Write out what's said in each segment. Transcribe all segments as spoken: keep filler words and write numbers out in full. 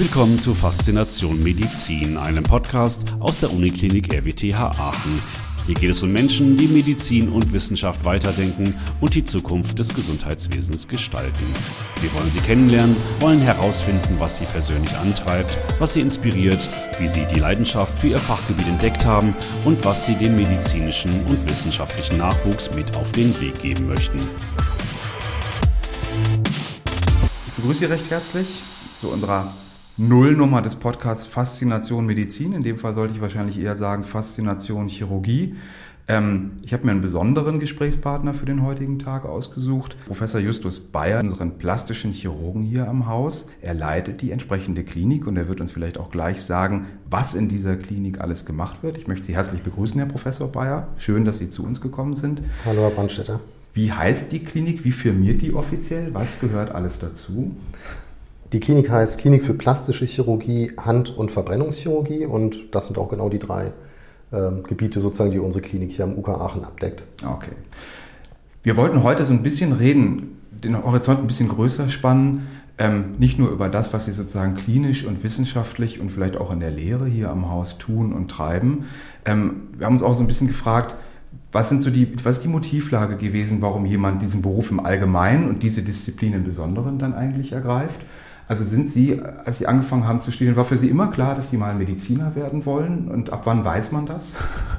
Willkommen zu Faszination Medizin, einem Podcast aus der Uniklinik R W T H Aachen. Hier geht es um Menschen, die Medizin und Wissenschaft weiterdenken und die Zukunft des Gesundheitswesens gestalten. Wir wollen sie kennenlernen, wollen herausfinden, was sie persönlich antreibt, was sie inspiriert, wie sie die Leidenschaft für ihr Fachgebiet entdeckt haben und was sie dem medizinischen und wissenschaftlichen Nachwuchs mit auf den Weg geben möchten. Ich begrüße Sie recht herzlich zu unserer Nullnummer des Podcasts Faszination Medizin. In dem Fall sollte ich wahrscheinlich eher sagen Faszination Chirurgie. Ähm, ich habe mir einen besonderen Gesprächspartner für den heutigen Tag ausgesucht. Professor Justus Bayer, unseren plastischen Chirurgen hier am Haus. Er leitet die entsprechende Klinik und er wird uns vielleicht auch gleich sagen, was in dieser Klinik alles gemacht wird. Ich möchte Sie herzlich begrüßen, Herr Professor Bayer. Schön, dass Sie zu uns gekommen sind. Hallo, Herr Brandstätter. Wie heißt die Klinik? Wie firmiert die offiziell? Was gehört alles dazu? Die Klinik heißt Klinik für plastische Chirurgie, Hand- und Verbrennungschirurgie und das sind auch genau die drei äh, Gebiete, sozusagen, die unsere Klinik hier am U K Aachen abdeckt. Okay. Wir wollten heute so ein bisschen reden, den Horizont ein bisschen größer spannen, ähm, nicht nur über das, was Sie sozusagen klinisch und wissenschaftlich und vielleicht auch in der Lehre hier am Haus tun und treiben. Ähm, wir haben uns auch so ein bisschen gefragt, was sind so die, was ist die Motivlage gewesen, warum jemand diesen Beruf im Allgemeinen und diese Disziplin im Besonderen dann eigentlich ergreift? Also sind Sie, als Sie angefangen haben zu studieren, war für Sie immer klar, dass Sie mal Mediziner werden wollen? Und ab wann weiß man das?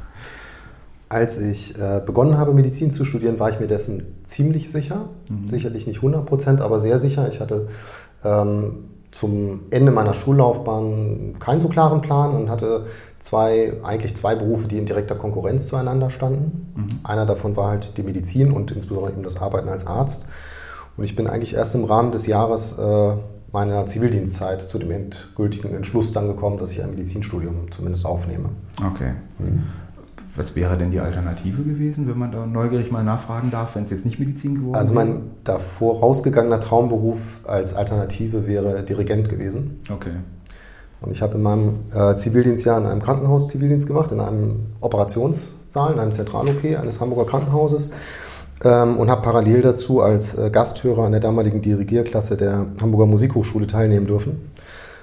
Als ich äh, begonnen habe, Medizin zu studieren, war ich mir dessen ziemlich sicher. Mhm. Sicherlich nicht hundert Prozent, aber sehr sicher. Ich hatte ähm, zum Ende meiner Schullaufbahn keinen so klaren Plan und hatte zwei, eigentlich zwei Berufe, die in direkter Konkurrenz zueinander standen. Mhm. Einer davon war halt die Medizin und insbesondere eben das Arbeiten als Arzt. Und ich bin eigentlich erst im Rahmen des Jahres äh, meiner Zivildienstzeit zu dem endgültigen Entschluss dann gekommen, dass ich ein Medizinstudium zumindest aufnehme. Okay. Mhm. Was wäre denn die Alternative gewesen, wenn man da neugierig mal nachfragen darf, wenn es jetzt nicht Medizin geworden wäre? Also mein davor rausgegangener Traumberuf als Alternative wäre Dirigent gewesen. Okay. Und ich habe in meinem äh, Zivildienstjahr in einem Krankenhaus Zivildienst gemacht, in einem Operationssaal, in einem Zentral-O P eines Hamburger Krankenhauses. Und habe parallel dazu als Gasthörer an der damaligen Dirigierklasse der Hamburger Musikhochschule teilnehmen dürfen.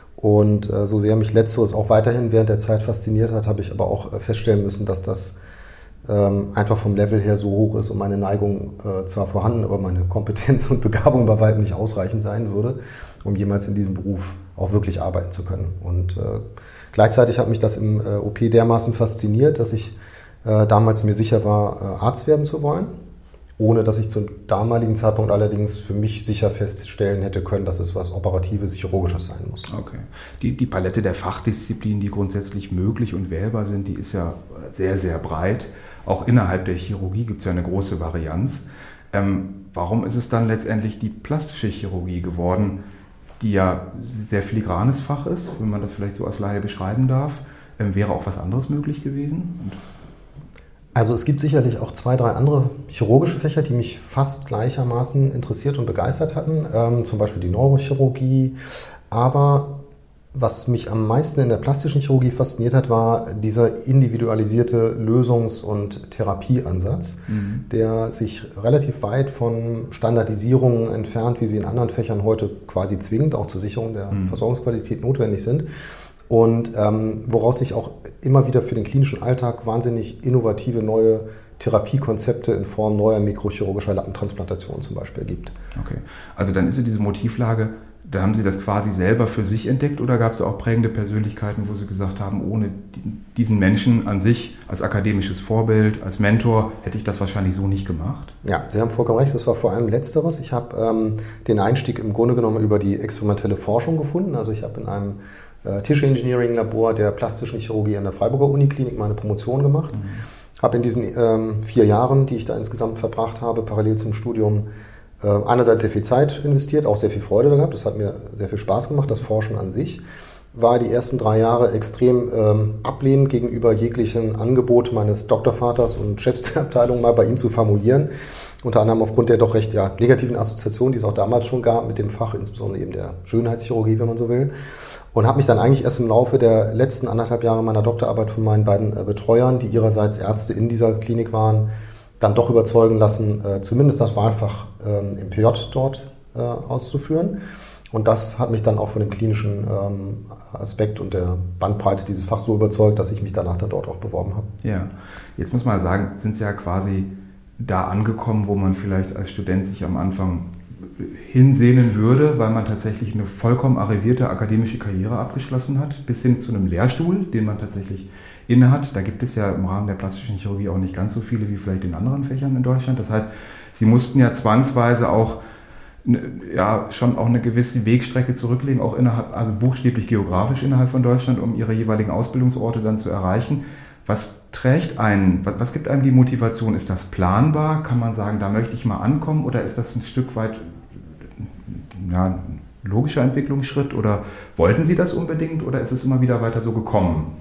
Und so sehr mich Letzteres auch weiterhin während der Zeit fasziniert hat, habe ich aber auch feststellen müssen, dass das einfach vom Level her so hoch ist und meine Neigung zwar vorhanden, aber meine Kompetenz und Begabung bei weitem nicht ausreichend sein würde, um jemals in diesem Beruf auch wirklich arbeiten zu können. Und gleichzeitig hat mich das im O P dermaßen fasziniert, dass ich damals mir sicher war, Arzt werden zu wollen. Ohne dass ich zum damaligen Zeitpunkt allerdings für mich sicher feststellen hätte können, dass es was Operatives, Chirurgisches sein muss. Okay. Die, die Palette der Fachdisziplinen, die grundsätzlich möglich und wählbar sind, die ist ja sehr, sehr breit. Auch innerhalb der Chirurgie gibt es ja eine große Varianz. Ähm, warum ist es dann letztendlich die plastische Chirurgie geworden, die ja sehr filigranes Fach ist, wenn man das vielleicht so als Laie beschreiben darf? Ähm, wäre auch was anderes möglich gewesen? Und Also es gibt sicherlich auch zwei, drei andere chirurgische Fächer, die mich fast gleichermaßen interessiert und begeistert hatten, ähm, zum Beispiel die Neurochirurgie. Aber was mich am meisten in der plastischen Chirurgie fasziniert hat, war dieser individualisierte Lösungs- und Therapieansatz, mhm. der sich relativ weit von Standardisierungen entfernt, wie sie in anderen Fächern heute quasi zwingend auch zur Sicherung der mhm. Versorgungsqualität notwendig sind. Und ähm, woraus sich auch immer wieder für den klinischen Alltag wahnsinnig innovative neue Therapiekonzepte in Form neuer mikrochirurgischer Lappentransplantationen zum Beispiel ergibt. Okay, also dann ist so diese Motivlage, da haben Sie das quasi selber für sich entdeckt oder gab es auch prägende Persönlichkeiten, wo Sie gesagt haben, ohne diesen Menschen an sich als akademisches Vorbild, als Mentor, hätte ich das wahrscheinlich so nicht gemacht? Ja, Sie haben vollkommen recht, das war vor allem Letzteres. Ich habe ähm, den Einstieg im Grunde genommen über die experimentelle Forschung gefunden. Also ich habe in einem Tissue-Engineering-Labor der plastischen Chirurgie an der Freiburger Uniklinik meine Promotion gemacht. Mhm. Habe in diesen ähm, vier Jahren, die ich da insgesamt verbracht habe, parallel zum Studium, äh, einerseits sehr viel Zeit investiert, auch sehr viel Freude gehabt. Das hat mir sehr viel Spaß gemacht, das Forschen an sich. War die ersten drei Jahre extrem ähm, ablehnend gegenüber jeglichen Angebot meines Doktorvaters und Chefs der Abteilung mal bei ihm zu formulieren. Unter anderem aufgrund der doch recht ja, negativen Assoziationen, die es auch damals schon gab mit dem Fach, insbesondere eben der Schönheitschirurgie, wenn man so will. Und habe mich dann eigentlich erst im Laufe der letzten anderthalb Jahre meiner Doktorarbeit von meinen beiden äh, Betreuern, die ihrerseits Ärzte in dieser Klinik waren, dann doch überzeugen lassen, äh, zumindest das Wahlfach äh, im P J dort äh, auszuführen. Und das hat mich dann auch von dem klinischen ähm, Aspekt und der Bandbreite dieses Fachs so überzeugt, dass ich mich danach dann dort auch beworben habe. Ja, jetzt muss man sagen, sind Sie ja quasi da angekommen, wo man vielleicht als Student sich am Anfang hinsehnen würde, weil man tatsächlich eine vollkommen arrivierte akademische Karriere abgeschlossen hat, bis hin zu einem Lehrstuhl, den man tatsächlich innehat. Da gibt es ja im Rahmen der plastischen Chirurgie auch nicht ganz so viele wie vielleicht in anderen Fächern in Deutschland. Das heißt, Sie mussten ja zwangsweise auch ja, schon auch eine gewisse Wegstrecke zurücklegen, auch innerhalb, also buchstäblich geografisch innerhalb von Deutschland, um ihre jeweiligen Ausbildungsorte dann zu erreichen. Was trägt einen, was, was gibt einem die Motivation? Ist das planbar? Kann man sagen, da möchte ich mal ankommen? Oder ist das ein Stück weit ja, ein logischer Entwicklungsschritt? Oder wollten Sie das unbedingt? Oder ist es immer wieder weiter so gekommen?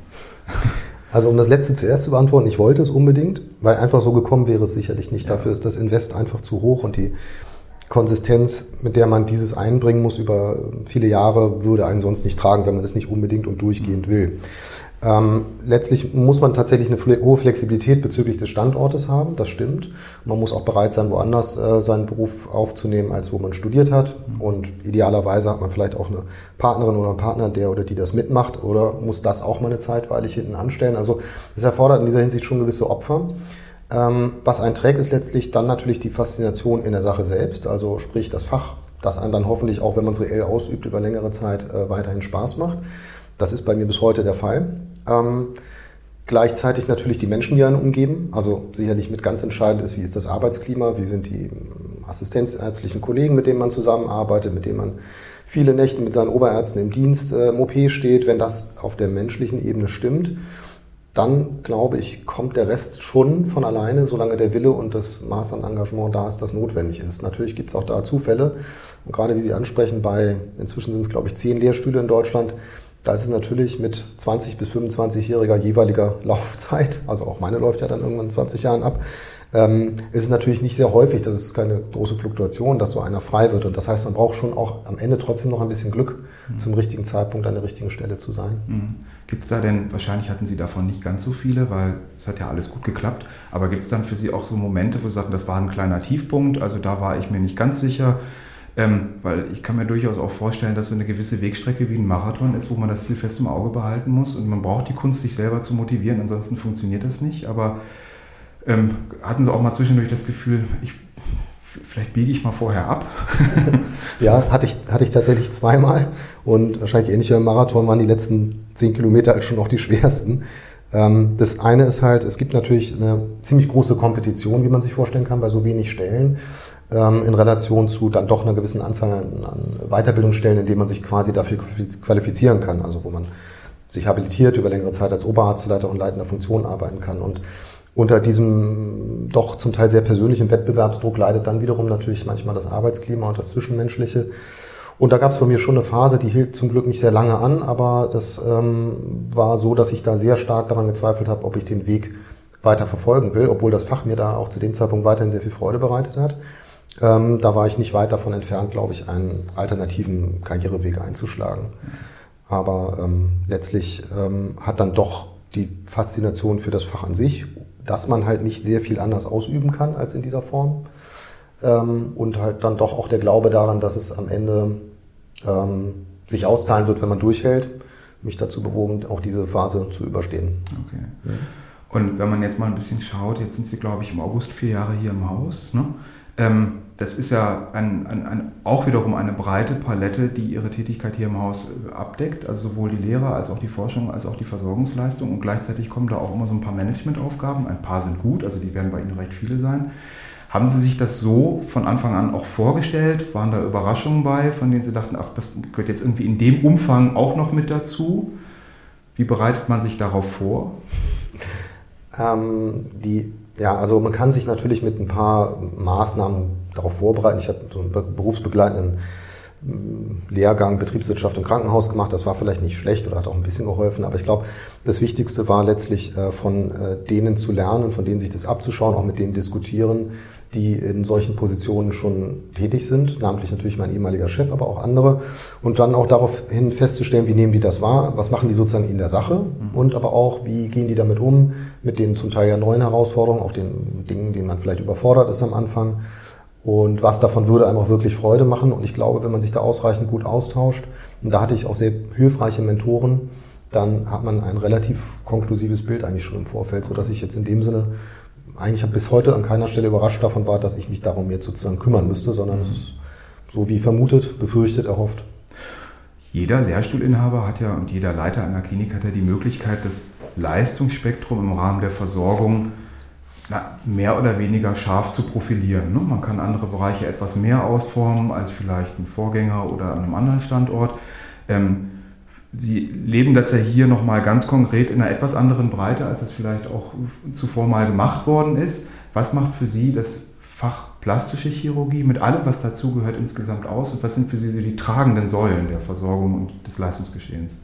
Also um das letzte zuerst zu beantworten, ich wollte es unbedingt, weil einfach so gekommen wäre es sicherlich nicht. Ja. Dafür ist das Invest einfach zu hoch und die Konsistenz, mit der man dieses einbringen muss über viele Jahre, würde einen sonst nicht tragen, wenn man es nicht unbedingt und durchgehend will. Ähm, letztlich muss man tatsächlich eine hohe Flexibilität bezüglich des Standortes haben, das stimmt. Man muss auch bereit sein, woanders äh, seinen Beruf aufzunehmen, als wo man studiert hat. Und idealerweise hat man vielleicht auch eine Partnerin oder einen Partner, der oder die das mitmacht, oder muss das auch mal eine zeitweilig hinten anstellen. Also es erfordert in dieser Hinsicht schon gewisse Opfer. Ähm, was einen trägt, ist letztlich dann natürlich die Faszination in der Sache selbst, also sprich das Fach, das einem dann hoffentlich auch, wenn man es reell ausübt, über längere Zeit äh, weiterhin Spaß macht. Das ist bei mir bis heute der Fall. Ähm, gleichzeitig natürlich die Menschen, die einen umgeben, also sicherlich mit ganz entscheidend ist, wie ist das Arbeitsklima, wie sind die assistenzärztlichen Kollegen, mit denen man zusammenarbeitet, mit denen man viele Nächte mit seinen Oberärzten im Dienst äh, im O P steht. Wenn das auf der menschlichen Ebene stimmt, dann, glaube ich, kommt der Rest schon von alleine, solange der Wille und das Maß an Engagement da ist, das notwendig ist. Natürlich gibt es auch da Zufälle. Und gerade wie Sie ansprechen, bei inzwischen sind es, glaube ich, zehn Lehrstühle in Deutschland, da ist es natürlich mit zwanzig- bis fünfundzwanzigjähriger jeweiliger Laufzeit, also auch meine läuft ja dann irgendwann in zwanzig Jahren ab, ähm, ist es natürlich nicht sehr häufig, das ist keine große Fluktuation, dass so einer frei wird. Und das heißt, man braucht schon auch am Ende trotzdem noch ein bisschen Glück, mhm. zum richtigen Zeitpunkt an der richtigen Stelle zu sein. Mhm. Gibt es da denn, wahrscheinlich hatten Sie davon nicht ganz so viele, weil es hat ja alles gut geklappt, aber gibt es dann für Sie auch so Momente, wo Sie sagen, das war ein kleiner Tiefpunkt, also da war ich mir nicht ganz sicher, ähm, weil ich kann mir durchaus auch vorstellen, dass so eine gewisse Wegstrecke wie ein Marathon ist, wo man das Ziel fest im Auge behalten muss und man braucht die Kunst, sich selber zu motivieren, ansonsten funktioniert das nicht, aber ähm, hatten Sie auch mal zwischendurch das Gefühl, ich, vielleicht biege ich mal vorher ab? Ja, hatte ich, hatte ich tatsächlich zweimal und wahrscheinlich ähnlich wie beim Marathon waren die letzten zehn Kilometer halt schon auch die schwersten. Das eine ist halt, es gibt natürlich eine ziemlich große Kompetition, wie man sich vorstellen kann, bei so wenig Stellen, in Relation zu dann doch einer gewissen Anzahl an Weiterbildungsstellen, in denen man sich quasi dafür qualifizieren kann, also wo man sich habilitiert, über längere Zeit als Oberarztleiter und leitender Funktion arbeiten kann. Und unter diesem doch zum Teil sehr persönlichen Wettbewerbsdruck leidet dann wiederum natürlich manchmal das Arbeitsklima und das Zwischenmenschliche. Und da gab es bei mir schon eine Phase, die hielt zum Glück nicht sehr lange an, aber das ähm, war so, dass ich da sehr stark daran gezweifelt habe, ob ich den Weg weiter verfolgen will, obwohl das Fach mir da auch zu dem Zeitpunkt weiterhin sehr viel Freude bereitet hat. Ähm, da war ich nicht weit davon entfernt, glaube ich, einen alternativen Karriereweg einzuschlagen. Aber ähm, letztlich ähm, hat dann doch die Faszination für das Fach an sich, dass man halt nicht sehr viel anders ausüben kann als in dieser Form. Ähm, und halt dann doch auch der Glaube daran, dass es am Ende ähm, sich auszahlen wird, wenn man durchhält, mich dazu bewogen, auch diese Phase zu überstehen. Okay. Ja. Und wenn man jetzt mal ein bisschen schaut, jetzt sind Sie, glaube ich, im August vier Jahre hier im Haus, ne? Ähm, das ist ja ein, ein, ein, auch wiederum eine breite Palette, die Ihre Tätigkeit hier im Haus abdeckt, also sowohl die Lehre als auch die Forschung als auch die Versorgungsleistung, und gleichzeitig kommen da auch immer so ein paar Managementaufgaben, ein paar sind gut, also die werden bei Ihnen recht viele sein. Haben Sie sich das so von Anfang an auch vorgestellt? Waren da Überraschungen bei, von denen Sie dachten, ach, das gehört jetzt irgendwie in dem Umfang auch noch mit dazu? Wie bereitet man sich darauf vor? Ähm, die Ja, also man kann sich natürlich mit ein paar Maßnahmen darauf vorbereiten. Ich habe so einen berufsbegleitenden Lehrgang Betriebswirtschaft im Krankenhaus gemacht. Das war vielleicht nicht schlecht oder hat auch ein bisschen geholfen, aber ich glaube, das Wichtigste war letztlich von denen zu lernen, von denen sich das abzuschauen, auch mit denen diskutieren, die in solchen Positionen schon tätig sind, namentlich natürlich mein ehemaliger Chef, aber auch andere, und dann auch daraufhin festzustellen, wie nehmen die das wahr, was machen die sozusagen in der Sache und aber auch, wie gehen die damit um, mit den zum Teil ja neuen Herausforderungen, auch den Dingen, denen man vielleicht überfordert ist am Anfang. Und was davon würde einem auch wirklich Freude machen. Und ich glaube, wenn man sich da ausreichend gut austauscht, und da hatte ich auch sehr hilfreiche Mentoren, dann hat man ein relativ konklusives Bild eigentlich schon im Vorfeld, sodass ich jetzt in dem Sinne eigentlich bis heute an keiner Stelle überrascht davon war, dass ich mich darum jetzt sozusagen kümmern müsste, sondern es ist so wie vermutet, befürchtet, erhofft. Jeder Lehrstuhlinhaber hat ja und jeder Leiter einer Klinik hat ja die Möglichkeit, das Leistungsspektrum im Rahmen der Versorgung na, mehr oder weniger scharf zu profilieren. Ne? Man kann andere Bereiche etwas mehr ausformen als vielleicht ein Vorgänger oder an einem anderen Standort. Ähm, Sie leben das ja hier nochmal ganz konkret in einer etwas anderen Breite, als es vielleicht auch zuvor mal gemacht worden ist. Was macht für Sie das Fach plastische Chirurgie mit allem, was dazugehört, insgesamt aus? Und was sind für Sie so die tragenden Säulen der Versorgung und des Leistungsgeschehens?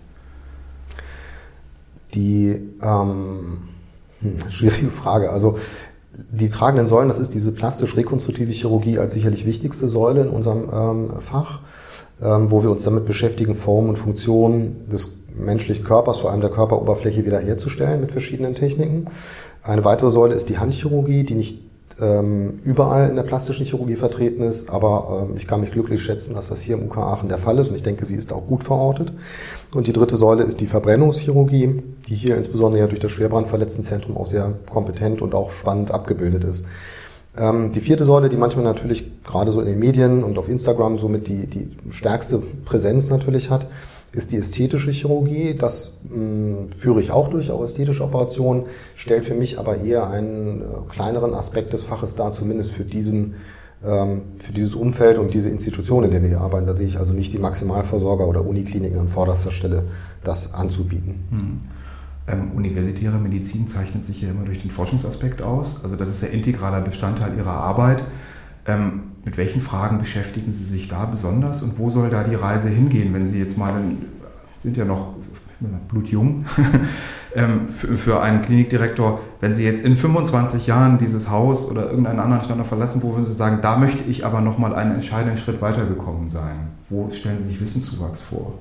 Die ähm, hm, schwierige Frage. Also die tragenden Säulen, das ist diese plastisch-rekonstruktive Chirurgie als sicherlich wichtigste Säule in unserem ähm, Fach, ähm, wo wir uns damit beschäftigen, Form und Funktion des menschlichen Körpers, vor allem der Körperoberfläche, wiederherzustellen mit verschiedenen Techniken. Eine weitere Säule ist die Handchirurgie, die nicht ähm, überall in der plastischen Chirurgie vertreten ist, aber ähm, ich kann mich glücklich schätzen, dass das hier im U K Aachen der Fall ist und ich denke, sie ist auch gut verortet. Und die dritte Säule ist die Verbrennungschirurgie, die hier insbesondere ja durch das Schwerbrandverletztenzentrum auch sehr kompetent und auch spannend abgebildet ist. Ähm, die vierte Säule, die manchmal natürlich gerade so in den Medien und auf Instagram somit die, die stärkste Präsenz natürlich hat, ist die ästhetische Chirurgie. Das mh, führe ich auch durch, auch ästhetische Operationen, stellt für mich aber eher einen äh, kleineren Aspekt des Faches dar, zumindest für diesen, ähm, für dieses Umfeld und diese Institution, in der wir hier arbeiten. Da sehe ich also nicht die Maximalversorger oder Unikliniken an vorderster Stelle, das anzubieten. Hm. Ähm, universitäre Medizin zeichnet sich ja immer durch den Forschungsaspekt aus. Also das ist ja integraler Bestandteil Ihrer Arbeit. Ähm, mit welchen Fragen beschäftigen Sie sich da besonders und wo soll da die Reise hingehen, wenn Sie jetzt mal, sind ja noch blutjung, ähm, für, für einen Klinikdirektor, wenn Sie jetzt in fünfundzwanzig Jahren dieses Haus oder irgendeinen anderen Standort verlassen, wo würden Sie sagen, da möchte ich aber nochmal einen entscheidenden Schritt weitergekommen sein? Wo stellen Sie sich Wissenszuwachs vor?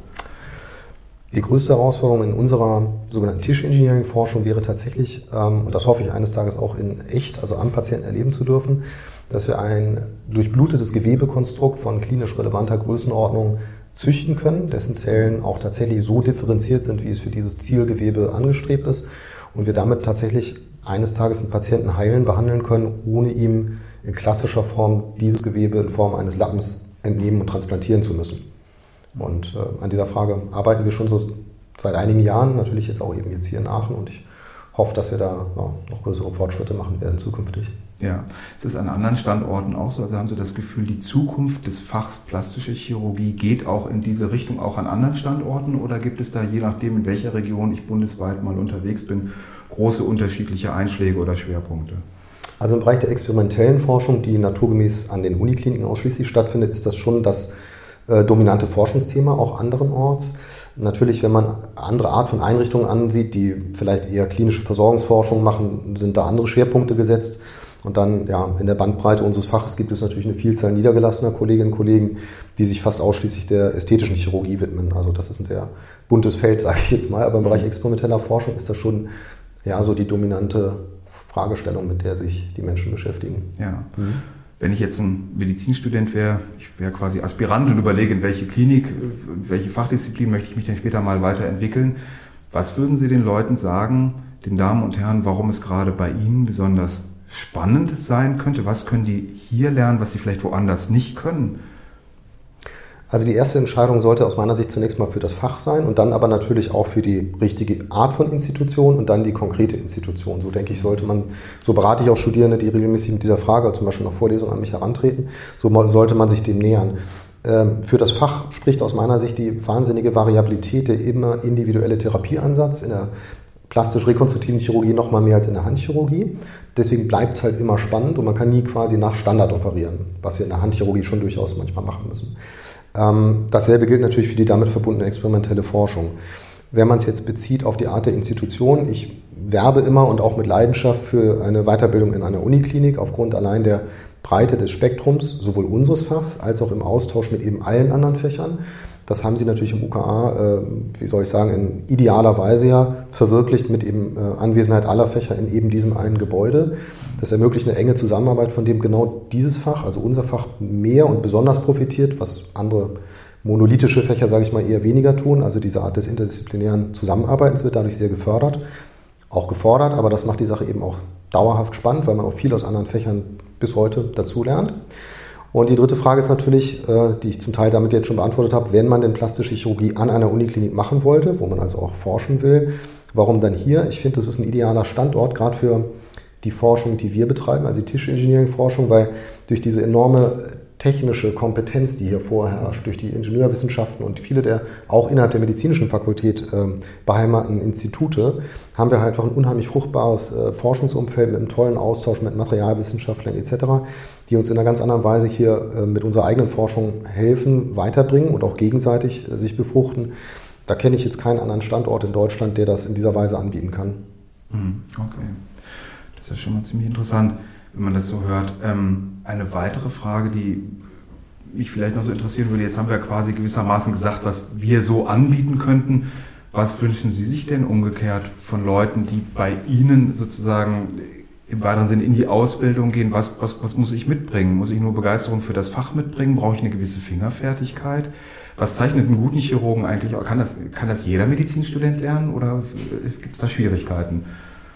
Die größte Herausforderung in unserer sogenannten Tisch-Engineering-Forschung wäre tatsächlich, ähm, und das hoffe ich eines Tages auch in echt, also am Patienten erleben zu dürfen, dass wir ein durchblutetes Gewebekonstrukt von klinisch relevanter Größenordnung züchten können, dessen Zellen auch tatsächlich so differenziert sind, wie es für dieses Zielgewebe angestrebt ist und wir damit tatsächlich eines Tages einen Patienten heilen, behandeln können, ohne ihm in klassischer Form dieses Gewebe in Form eines Lappens entnehmen und transplantieren zu müssen. Und äh, an dieser Frage arbeiten wir schon so seit einigen Jahren, natürlich jetzt auch eben jetzt hier in Aachen und ich hoffe, dass wir da no, noch größere Fortschritte machen werden zukünftig. Ja, ist es an anderen Standorten auch so? Also haben Sie das Gefühl, die Zukunft des Fachs plastische Chirurgie geht auch in diese Richtung, auch an anderen Standorten? Oder gibt es da, je nachdem, in welcher Region ich bundesweit mal unterwegs bin, große unterschiedliche Einschläge oder Schwerpunkte? Also im Bereich der experimentellen Forschung, die naturgemäß an den Unikliniken ausschließlich stattfindet, ist das schon das äh, dominante Forschungsthema, auch anderenorts. Natürlich, wenn man andere Art von Einrichtungen ansieht, die vielleicht eher klinische Versorgungsforschung machen, sind da andere Schwerpunkte gesetzt. Und dann, ja, in der Bandbreite unseres Faches gibt es natürlich eine Vielzahl niedergelassener Kolleginnen und Kollegen, die sich fast ausschließlich der ästhetischen Chirurgie widmen. Also das ist ein sehr buntes Feld, sage ich jetzt mal. Aber im Bereich experimenteller Forschung ist das schon, ja, so die dominante Fragestellung, mit der sich die Menschen beschäftigen. Ja. Mhm. Wenn ich jetzt ein Medizinstudent wäre, ich wäre quasi Aspirant und überlege, in welche Klinik, in welche Fachdisziplin möchte ich mich denn später mal weiterentwickeln. Was würden Sie den Leuten sagen, den Damen und Herren, warum es gerade bei Ihnen besonders spannend sein könnte? Was können die hier lernen, was sie vielleicht woanders nicht können? Also die erste Entscheidung sollte aus meiner Sicht zunächst mal für das Fach sein und dann aber natürlich auch für die richtige Art von Institution und dann die konkrete Institution. So denke ich, sollte man, so berate ich auch Studierende, die regelmäßig mit dieser Frage zum Beispiel nach Vorlesungen an mich herantreten, so sollte man sich dem nähern. Für das Fach spricht aus meiner Sicht die wahnsinnige Variabilität, der immer individuelle Therapieansatz in der plastisch-rekonstruktiven Chirurgie noch mal mehr als in der Handchirurgie. Deswegen bleibt es halt immer spannend und man kann nie quasi nach Standard operieren, was wir in der Handchirurgie schon durchaus manchmal machen müssen. Ähm, dasselbe gilt natürlich für die damit verbundene experimentelle Forschung. Wenn man es jetzt bezieht auf die Art der Institution, ich werbe immer und auch mit Leidenschaft für eine Weiterbildung in einer Uniklinik aufgrund allein der Breite des Spektrums, sowohl unseres Fachs als auch im Austausch mit eben allen anderen Fächern. Das haben Sie natürlich im U K A, äh, wie soll ich sagen, in idealer Weise ja verwirklicht mit eben äh, Anwesenheit aller Fächer in eben diesem einen Gebäude. Das ermöglicht eine enge Zusammenarbeit, von dem genau dieses Fach, also unser Fach, mehr und besonders profitiert, was andere monolithische Fächer, sage ich mal, eher weniger tun. Also diese Art des interdisziplinären Zusammenarbeitens wird dadurch sehr gefördert, auch gefordert, aber das macht die Sache eben auch dauerhaft spannend, weil man auch viel aus anderen Fächern bis heute dazu lernt. Und die dritte Frage ist natürlich, die ich zum Teil damit jetzt schon beantwortet habe, wenn man denn plastische Chirurgie an einer Uniklinik machen wollte, wo man also auch forschen will, warum dann hier? Ich finde, das ist ein idealer Standort, gerade für die Forschung, die wir betreiben, also die Tissue Engineering Forschung, weil durch diese enorme technische Kompetenz, die hier vorherrscht, durch die Ingenieurwissenschaften und viele der auch innerhalb der medizinischen Fakultät äh, beheimateten Institute, haben wir halt einfach ein unheimlich fruchtbares äh, Forschungsumfeld mit einem tollen Austausch mit Materialwissenschaftlern et cetera, die uns in einer ganz anderen Weise hier äh, mit unserer eigenen Forschung helfen, weiterbringen und auch gegenseitig äh, sich befruchten. Da kenne ich jetzt keinen anderen Standort in Deutschland, der das in dieser Weise anbieten kann. Okay, das ist ja schon mal ziemlich interessant, wenn man das so hört. Ähm, eine weitere Frage, die mich vielleicht noch so interessieren würde, jetzt haben wir quasi gewissermaßen gesagt, was wir so anbieten könnten. Was wünschen Sie sich denn umgekehrt von Leuten, die bei Ihnen sozusagen im weiteren Sinne in die Ausbildung gehen? Was, was, was muss ich mitbringen? Muss ich nur Begeisterung für das Fach mitbringen? Brauche ich eine gewisse Fingerfertigkeit? Was zeichnet einen guten Chirurgen eigentlich? Kann das, kann das jeder Medizinstudent lernen oder gibt es da Schwierigkeiten?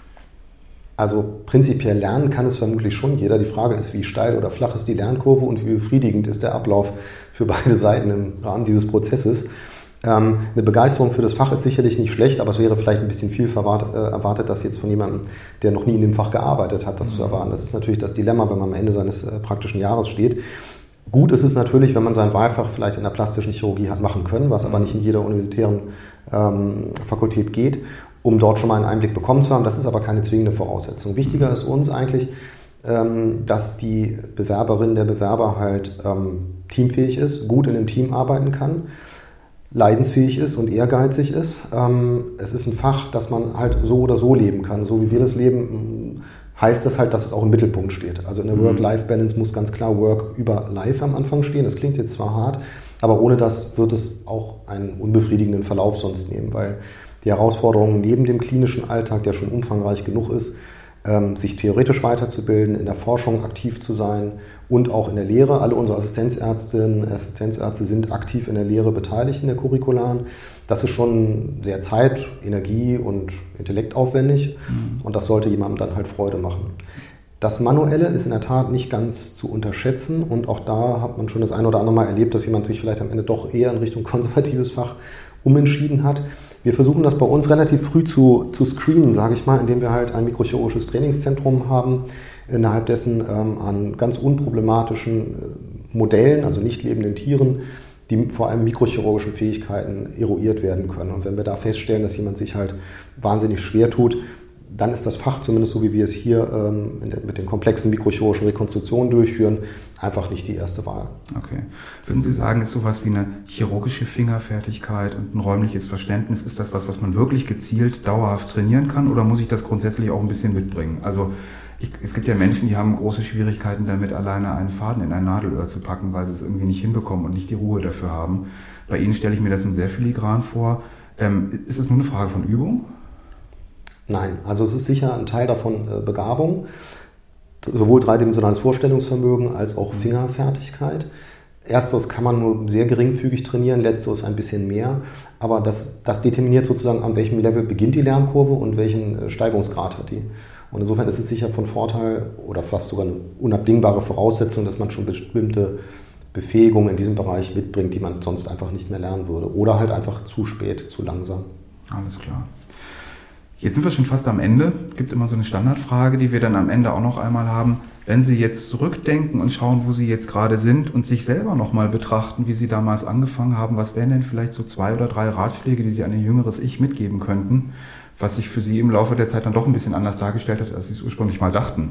Also prinzipiell lernen kann es vermutlich schon jeder. Die Frage ist, wie steil oder flach ist die Lernkurve und wie befriedigend ist der Ablauf für beide Seiten im Rahmen dieses Prozesses. Ähm, eine Begeisterung für das Fach ist sicherlich nicht schlecht, aber es wäre vielleicht ein bisschen viel verwart, äh, erwartet, das jetzt von jemandem, der noch nie in dem Fach gearbeitet hat, das zu erwarten. Das ist natürlich das Dilemma, wenn man am Ende seines äh, praktischen Jahres steht. Gut ist es natürlich, wenn man sein Wahlfach vielleicht in der plastischen Chirurgie hat machen können, was aber nicht in jeder universitären ähm, Fakultät geht, um dort schon mal einen Einblick bekommen zu haben. Das ist aber keine zwingende Voraussetzung. Wichtiger ist uns eigentlich, ähm, dass die Bewerberin, der Bewerber halt ähm, teamfähig ist, gut in einem Team arbeiten kann, leidensfähig ist und ehrgeizig ist. Ähm, es ist ein Fach, das man halt so oder so leben kann. So wie wir das leben, heißt das halt, dass es auch im Mittelpunkt steht. Also in der Work-Life-Balance muss ganz klar Work über Life am Anfang stehen. Das klingt jetzt zwar hart, aber ohne das wird es auch einen unbefriedigenden Verlauf sonst nehmen, weil die Herausforderung neben dem klinischen Alltag, der schon umfangreich genug ist, sich theoretisch weiterzubilden, in der Forschung aktiv zu sein und auch in der Lehre. Alle unsere Assistenzärztinnen und Assistenzärzte sind aktiv in der Lehre beteiligt in der Curricularen. Das ist schon sehr zeit-, energie- und intellektaufwendig mhm. und das sollte jemandem dann halt Freude machen. Das Manuelle ist in der Tat nicht ganz zu unterschätzen und auch da hat man schon das ein oder andere Mal erlebt, dass jemand sich vielleicht am Ende doch eher in Richtung konservatives Fach umentschieden hat. Wir versuchen das bei uns relativ früh zu, zu screenen, sage ich mal, indem wir halt ein mikrochirurgisches Trainingszentrum haben, innerhalb dessen ähm, an ganz unproblematischen äh, Modellen, also nicht lebenden Tieren, die vor allem mikrochirurgischen Fähigkeiten eruiert werden können. Und wenn wir da feststellen, dass jemand sich halt wahnsinnig schwer tut, dann ist das Fach, zumindest so wie wir es hier ähm, mit den komplexen mikrochirurgischen Rekonstruktionen durchführen, einfach nicht die erste Wahl. Okay. Würden Sie sagen, ist sowas wie eine chirurgische Fingerfertigkeit und ein räumliches Verständnis, ist das was, was man wirklich gezielt dauerhaft trainieren kann oder muss ich das grundsätzlich auch ein bisschen mitbringen? Also ich, es gibt ja Menschen, die haben große Schwierigkeiten damit, alleine einen Faden in ein Nadelöhr zu packen, weil sie es irgendwie nicht hinbekommen und nicht die Ruhe dafür haben. Bei Ihnen stelle ich mir das nun sehr filigran vor. Ähm, ist es nur eine Frage von Übung? Nein, also es ist sicher ein Teil davon äh, Begabung, sowohl dreidimensionales Vorstellungsvermögen als auch Fingerfertigkeit. Ersteres kann man nur sehr geringfügig trainieren, letzteres ein bisschen mehr, aber das, das determiniert sozusagen, an welchem Level beginnt die Lernkurve und welchen äh, Steigungsgrad hat die. Und insofern ist es sicher von Vorteil oder fast sogar eine unabdingbare Voraussetzung, dass man schon bestimmte Befähigungen in diesem Bereich mitbringt, die man sonst einfach nicht mehr lernen würde oder halt einfach zu spät, zu langsam. Alles klar. Jetzt sind wir schon fast am Ende. Es gibt immer so eine Standardfrage, die wir dann am Ende auch noch einmal haben. Wenn Sie jetzt zurückdenken und schauen, wo Sie jetzt gerade sind und sich selber nochmal betrachten, wie Sie damals angefangen haben, was wären denn vielleicht so zwei oder drei Ratschläge, die Sie an Ihr jüngeres Ich mitgeben könnten, was sich für Sie im Laufe der Zeit dann doch ein bisschen anders dargestellt hat, als Sie es ursprünglich mal dachten?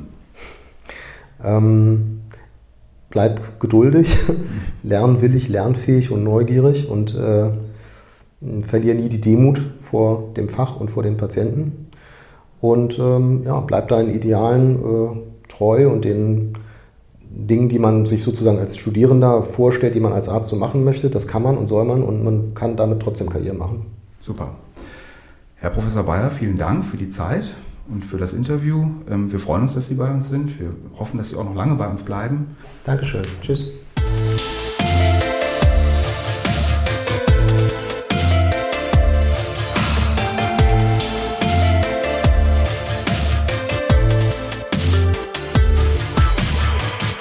Ähm, bleib geduldig, lernwillig, lernfähig und neugierig und äh, verliere nie die Demut vor dem Fach und vor den Patienten und ähm, ja, bleib deinen Idealen äh, treu und den Dingen, die man sich sozusagen als Studierender vorstellt, die man als Arzt so machen möchte, das kann man und soll man und man kann damit trotzdem Karriere machen. Super. Herr Professor Beyer, vielen Dank für die Zeit und für das Interview. Wir freuen uns, dass Sie bei uns sind. Wir hoffen, dass Sie auch noch lange bei uns bleiben. Dankeschön. Tschüss.